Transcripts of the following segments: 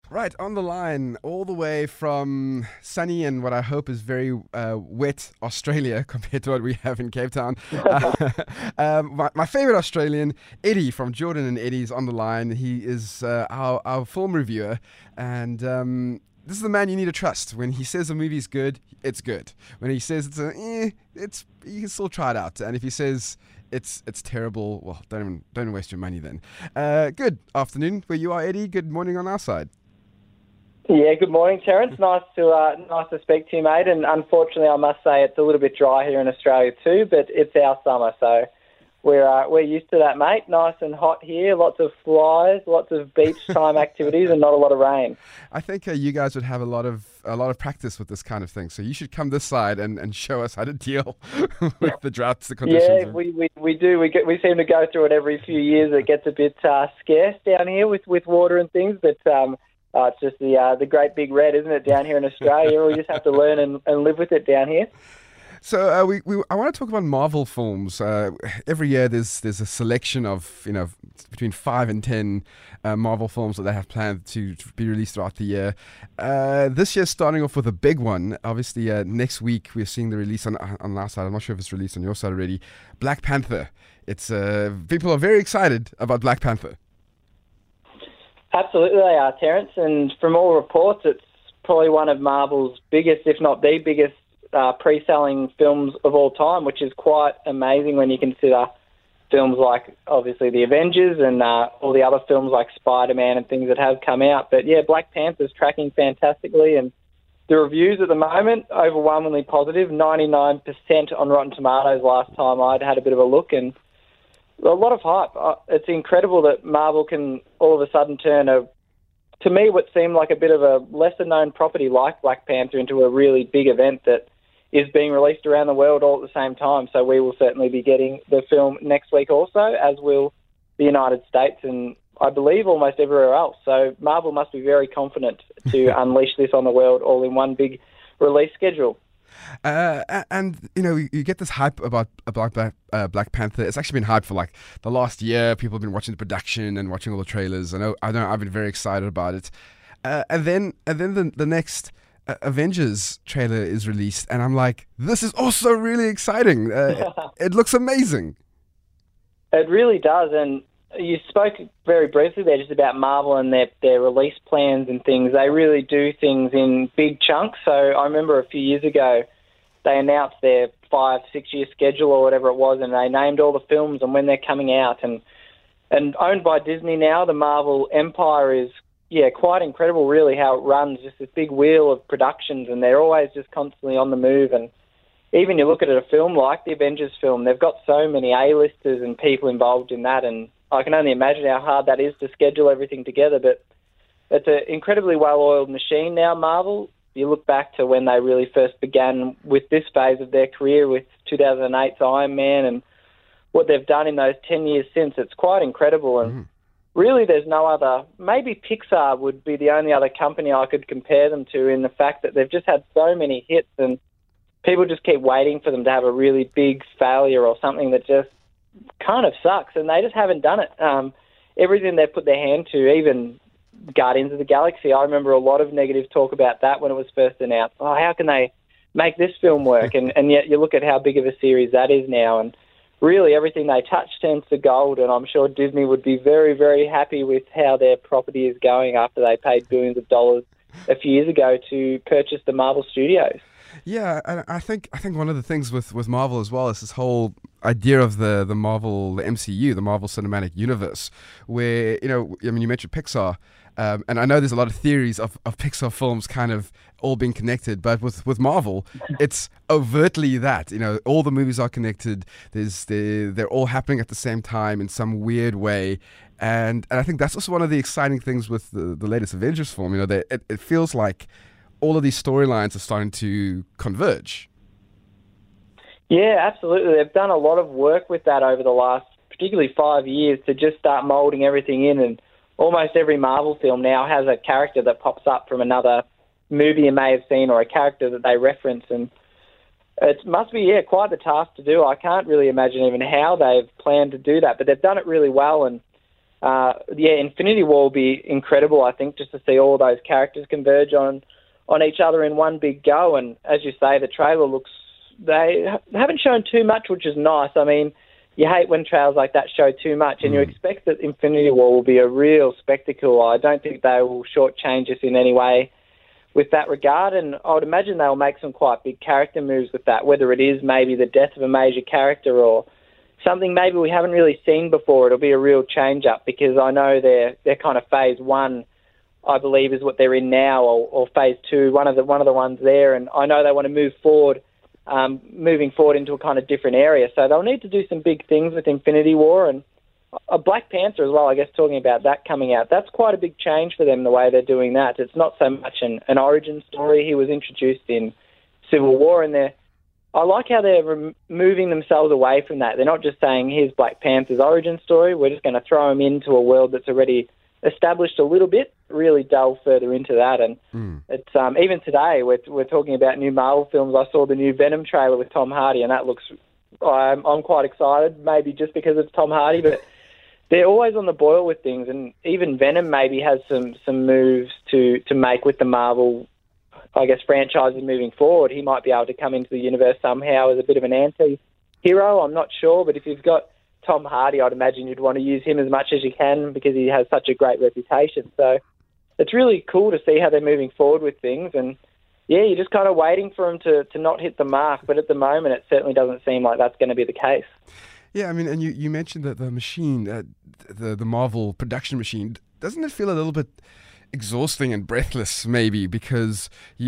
Right, on the line, all the way from sunny and what I hope is very wet Australia compared to what we have in Cape Town. My favorite Australian, Eddie from Jordan and Eddie's on the line. He is our film reviewer, and this is the man you need to trust. When he says a movie's good, it's good. When he says it's you can still try it out. And if he says it's terrible, well, don't waste your money then. Good afternoon where you are, Eddie. Good morning on our side. Yeah, good morning, Terence. Nice to speak to you, mate. And unfortunately, I must say it's a little bit dry here in Australia too. But it's our summer, so we're used to that, mate. Nice and hot here. Lots of flies, lots of beach time activities, and not a lot of rain. I think you guys would have a lot of practice with this kind of thing. So you should come this side and show us how to deal with the droughts, the conditions. Yeah, we do. We seem to go through it every few years. It gets a bit scarce down here with water and things, but. It's just the great big red, isn't it, down here in Australia? We just have to learn and live with it down here. So I want to talk about Marvel films. Every year there's a selection of between 5 and 10 Marvel films that they have planned to be released throughout the year. This year starting off with a big one. Obviously next week we're seeing the release on our side. I'm not sure if it's released on your side already. Black Panther. It's people are very excited about Black Panther. Absolutely they are, Terence, and from all reports it's probably one of Marvel's biggest, if not the biggest, pre-selling films of all time, which is quite amazing when you consider films like, obviously, The Avengers and all the other films like Spider-Man and things that have come out. But yeah, Black Panther's tracking fantastically, and the reviews at the moment, overwhelmingly positive, 99% on Rotten Tomatoes last time I'd had a bit of a look, and a lot of hype. It's incredible that Marvel can all of a sudden turn to me, what seemed like a bit of a lesser-known property like Black Panther into a really big event that is being released around the world all at the same time. So we will certainly be getting the film next week also, as will the United States and I believe almost everywhere else. So Marvel must be very confident to unleash this on the world all in one big release schedule. And you get this hype about Black Panther. It's actually been hyped for like the last year. People have been watching the production and watching all the trailers. I know. I've been very excited about it. And then the next Avengers trailer is released, and I'm like, this is also really exciting. It looks amazing. It really does. And you spoke very briefly there just about Marvel and their release plans and things. They really do things in big chunks. So I remember a few years ago they announced their 5-6 year schedule or whatever it was, and they named all the films and when they're coming out. And owned by Disney now, the Marvel empire is quite incredible really how it runs, just this big wheel of productions, and they're always just constantly on the move. And even you look at a film like the Avengers film, they've got so many A-listers and people involved in that, and I can only imagine how hard that is to schedule everything together. But it's an incredibly well-oiled machine now, Marvel. You look back to when they really first began with this phase of their career with 2008's Iron Man and what they've done in those 10 years since. It's quite incredible. And really there's no other, maybe Pixar would be the only other company I could compare them to in the fact that they've just had so many hits and people just keep waiting for them to have a really big failure or something that just kind of sucks, and they just haven't done it. Everything they've put their hand to, even Guardians of the Galaxy, I remember a lot of negative talk about that when it was first announced. Oh, how can they make this film work? And yet you look at how big of a series that is now, and really everything they touch turns to gold, and I'm sure Disney would be very, very happy with how their property is going after they paid billions of dollars a few years ago to purchase the Marvel Studios. Yeah, and I think one of the things with Marvel as well is this whole idea of the Marvel, the MCU, the Marvel Cinematic Universe, where, I mean, you mentioned Pixar, and I know there's a lot of theories of Pixar films kind of all being connected, but with Marvel, it's overtly that, all the movies are connected. They're all happening at the same time in some weird way. And I think that's also one of the exciting things with the latest Avengers film, that it feels like all of these storylines are starting to converge. Yeah, absolutely. They've done a lot of work with that over the last, particularly 5 years, to just start moulding everything in. And almost every Marvel film now has a character that pops up from another movie you may have seen or a character that they reference. And it must be, quite the task to do. I can't really imagine even how they've planned to do that, but they've done it really well. And Yeah, Infinity War will be incredible, I think, just to see all those characters converge on each other in one big go. And as you say, the trailer looks... They haven't shown too much, which is nice. I mean, you hate when trailers like that show too much, and you expect that Infinity War will be a real spectacle. I don't think they will shortchange us in any way with that regard, and I would imagine they'll make some quite big character moves with that, whether it is maybe the death of a major character or something maybe we haven't really seen before. It'll be a real change-up, because I know they're kind of phase one, I believe, is what they're in now, or phase two, one of the ones there, and I know they want to move forward, moving forward into a kind of different area. So they'll need to do some big things with Infinity War, and a Black Panther as well, I guess, talking about that coming out. That's quite a big change for them, the way they're doing that. It's not so much an origin story. He was introduced in Civil War, and I like how they're moving themselves away from that. They're not just saying, here's Black Panther's origin story, we're just going to throw him into a world that's already established a little bit, really delve further into that. And it's even today, we're talking about new Marvel films. I saw the new Venom trailer with Tom Hardy, and that looks... I'm quite excited, maybe just because it's Tom Hardy, but they're always on the boil with things, and even Venom maybe has some moves to make with the Marvel, I guess, franchises moving forward. He might be able to come into the universe somehow as a bit of an anti-hero. I'm not sure, but if you've got Tom Hardy, I'd imagine you'd want to use him as much as you can, because he has such a great reputation. So it's really cool to see how they're moving forward with things, and yeah, you're just kind of waiting for him to not hit the mark, but at the moment it certainly doesn't seem like that's going to be the case. Yeah, I mean, and you mentioned that the machine, the Marvel production machine, doesn't it feel a little bit exhausting and breathless, maybe, because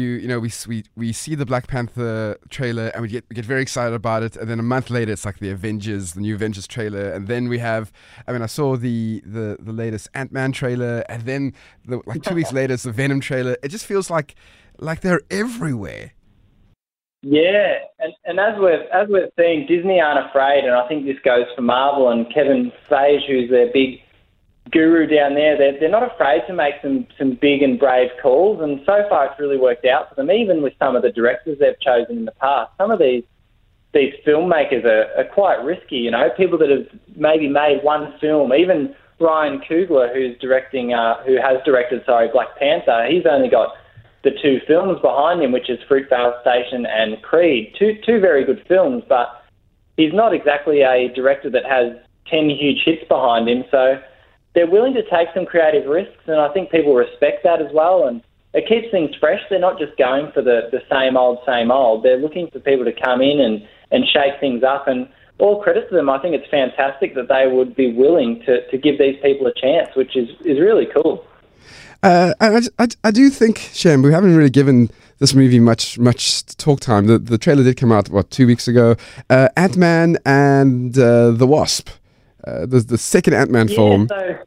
we see the Black Panther trailer and we get very excited about it, and then a month later it's like the new Avengers trailer, and then we have, I mean, I saw the latest Ant-Man trailer, and then like 2 weeks later it's the Venom trailer. It just feels like they're everywhere. Yeah, and as we're seeing, Disney aren't afraid, and I think this goes for Marvel and Kevin Feige, who's their big guru down there. They're not afraid to make some big and brave calls, and so far it's really worked out for them, even with some of the directors they've chosen in the past. Some of these filmmakers are quite risky, you know, people that have maybe made one film. Even Ryan Coogler, who has directed Black Panther, he's only got the two films behind him, which is Fruitvale Station and Creed. Two very good films, but he's not exactly a director that has 10 huge hits behind him, so they're willing to take some creative risks, and I think people respect that as well, and it keeps things fresh. They're not just going for the same old. They're looking for people to come in and shake things up, and all credit to them. I think it's fantastic that they would be willing to give these people a chance, which is really cool. I do think, Shem, we haven't really given this movie much talk time. The trailer did come out, 2 weeks ago. Ant-Man and the Wasp. The second Ant-Man film.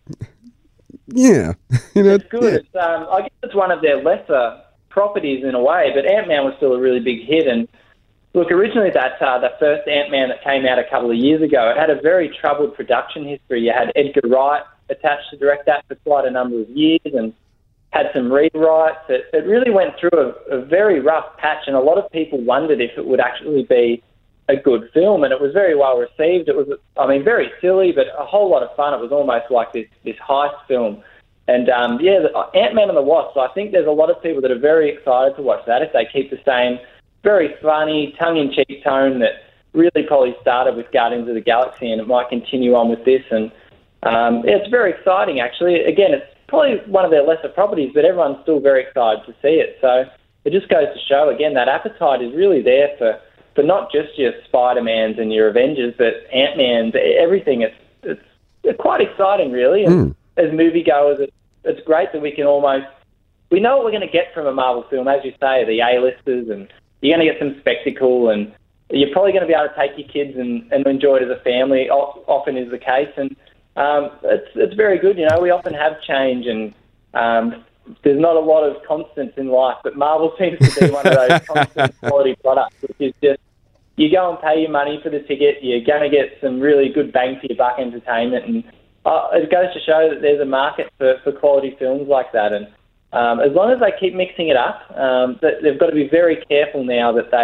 Yeah. It's good. Yeah. I guess it's one of their lesser properties in a way, but Ant-Man was still a really big hit. And look, originally the first Ant-Man that came out a couple of years ago, it had a very troubled production history. You had Edgar Wright attached to direct that for quite a number of years, and had some rewrites. It really went through a very rough patch, and a lot of people wondered if it would actually be a good film, and it was very well received. It was, I mean, very silly, but a whole lot of fun. It was almost like this heist film. And Ant-Man and the Wasp, I think there's a lot of people that are very excited to watch that if they keep the same very funny, tongue-in-cheek tone that really probably started with Guardians of the Galaxy, and it might continue on with this. And it's very exciting, actually. Again, it's probably one of their lesser properties, but everyone's still very excited to see it. So it just goes to show, again, that appetite is really there for not just your Spider-Mans and your Avengers, but Ant-Man's, everything. It's quite exciting, really. And as moviegoers, it's great that we know what we're going to get from a Marvel film. As you say, the A-listers, and you're going to get some spectacle, and you're probably going to be able to take your kids and enjoy it as a family, often is the case. And it's very good. You know, we often have change, and there's not a lot of constants in life, but Marvel seems to be one of those constant quality products, which is just, you go and pay your money for the ticket, you're going to get some really good bang for your buck entertainment, and it goes to show that there's a market for quality films like that. And as long as they keep mixing it up, they've got to be very careful now that they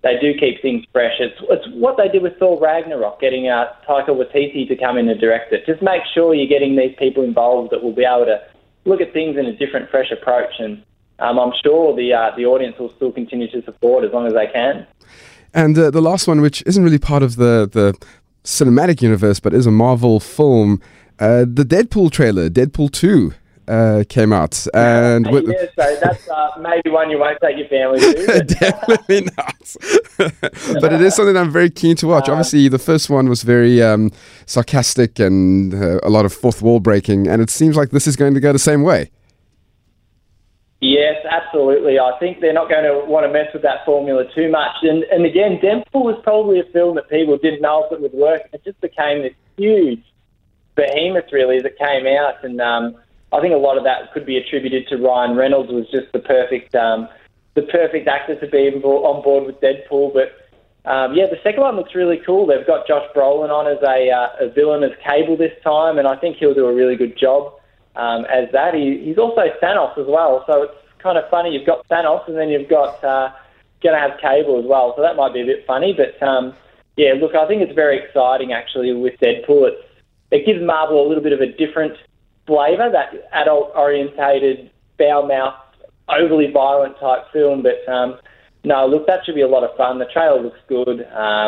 they do keep things fresh. It's what they did with Thor Ragnarok, getting Taika Waititi to come in and direct it. Just make sure you're getting these people involved that will be able to look at things in a different, fresh approach. And I'm sure the audience will still continue to support as long as they can. And the last one, which isn't really part of the cinematic universe, but is a Marvel film, the Deadpool trailer, Deadpool 2, came out. And yeah, so that's maybe one you won't take your family to. Definitely not. But it is something I'm very keen to watch. Obviously, the first one was very sarcastic and a lot of fourth wall breaking, and it seems like this is going to go the same way. Yes, absolutely. I think they're not going to want to mess with that formula too much. And again, Deadpool was probably a film that people didn't know if it would work. It just became this huge behemoth, really, as it came out. And I think a lot of that could be attributed to Ryan Reynolds was just the perfect actor to be on board with Deadpool. But the second one looks really cool. They've got Josh Brolin on as a villain, as Cable this time, and I think he'll do a really good job as that. He's also Thanos as well, so it's kind of funny. You've got Thanos, and then you've got going to have Cable as well, so that might be a bit funny. But look, I think it's very exciting actually with Deadpool. It gives Marvel a little bit of a different flavour, that adult-orientated, foul-mouthed, overly violent type film. But no, look, that should be a lot of fun. The trailer looks good.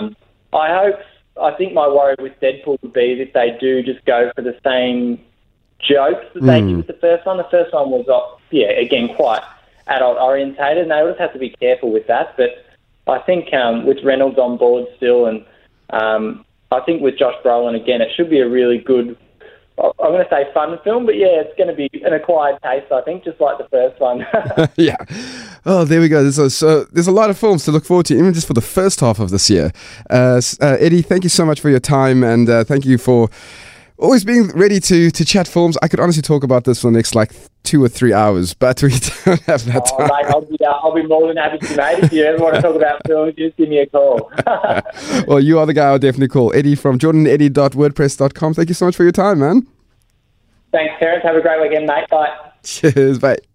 I think my worry with Deadpool would be if they do just go for the same jokes that they did with the first one. The first one was, again, quite adult-orientated, and they would have to be careful with that. But I think with Reynolds on board still, and I think with Josh Brolin, again, it should be a really good, I'm going to say fun film, but yeah, it's going to be an acquired taste, I think, just like the first one. Yeah. Oh, there we go. So there's a lot of films to look forward to, even just for the first half of this year. Eddie, thank you so much for your time, and thank you for always being ready to chat films. I could honestly talk about this for the next 2 or 3 hours, but we don't have that time. Mate, I'll be more than happy to, mate. If you ever want to talk about films, just give me a call. Well, you are the guy I'll definitely call. Eddie from jordaneddie.wordpress.com. Thank you so much for your time, man. Thanks, Terence. Have a great weekend, mate. Bye. Cheers, bye.